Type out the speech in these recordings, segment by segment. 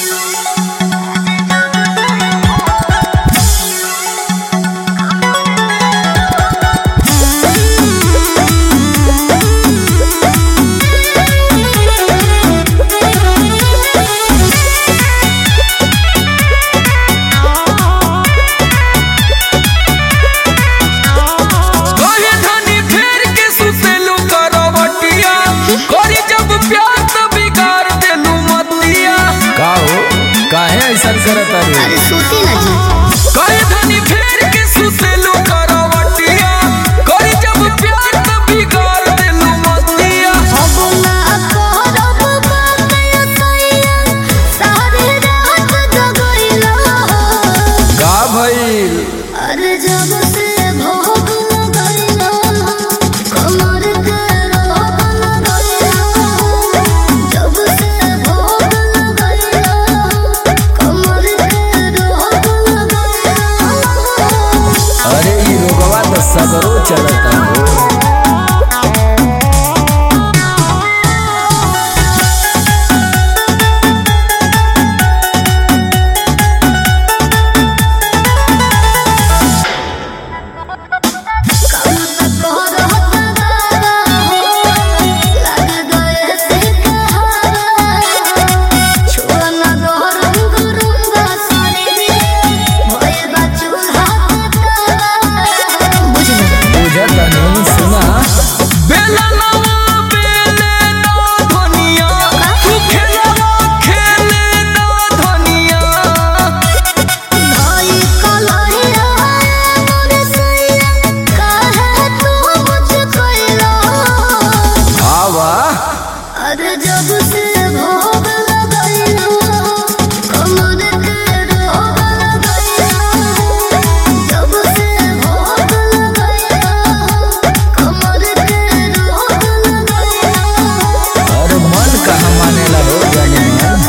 ऐसा करत अरे सूती ना जी कई धनी फेर के सुतेलू करवटिया करी जब प्यार त बिगाड़ देलू मतिया अब ना करब बात सैया सारे रात जगइला का भइल अरे जब से भोग लगइला कमर के रोग लगइला जब से भोग लगइला कमर के रोग लगइला अरे ई रोगवा त सगरो चलता हो अरे जब से भोग लगइला कमर के रोग लगइला जब से भोग लगइला कमर के रोग लगइला और मन कहाँ मानेला हो जाने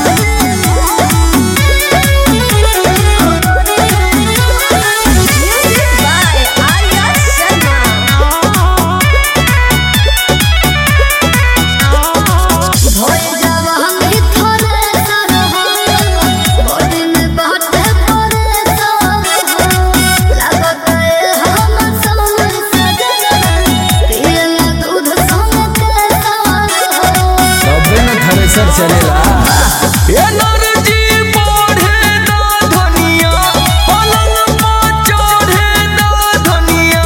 चलेला एनर्जी बढ़े ना धनिया पलंग पर चढ़े ना धनिया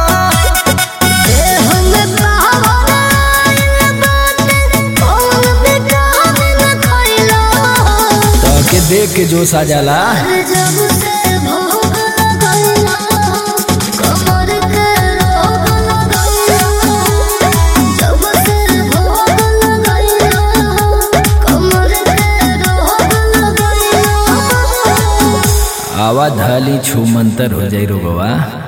ए हम पावन बात कौन विटामिन खइला ताके देख के जोश आ जाला जब से भोग लगइला कमर के रोग लगइला जब से भोग लगइला कमर के रोग लगइला आवा धाली छू मंतर हो जाई रोगवा।